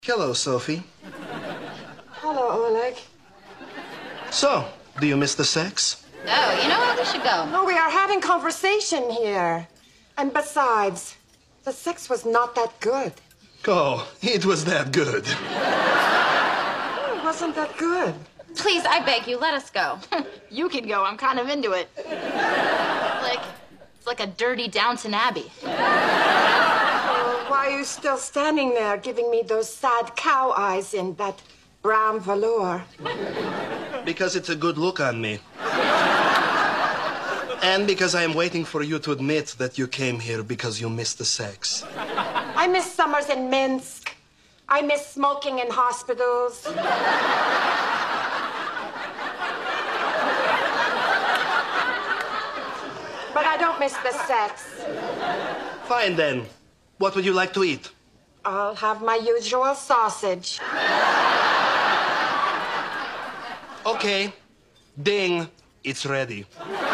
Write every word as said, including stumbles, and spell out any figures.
Hello, Sophie. Hello, Oleg. So, do you miss the sex? Oh, you know what? We should go. No, we are having conversation here. And besides, the sex was not that good. Oh, it was that good. Oh, it wasn't that good. Please, I beg you, let us go. You can go. I'm kind of into it. Like, it's like a dirty Downton Abbey. Oh, why are you still standing there giving me those sad cow eyes in that brown velour? Because it's a good look on me. And because I am waiting for you to admit that you came here because you missed the sex. I miss summers in Minsk. I miss smoking in hospitals. But I don't miss the sex. Fine, then. What would you like to eat? I'll have my usual sausage. Okay. Ding. It's ready.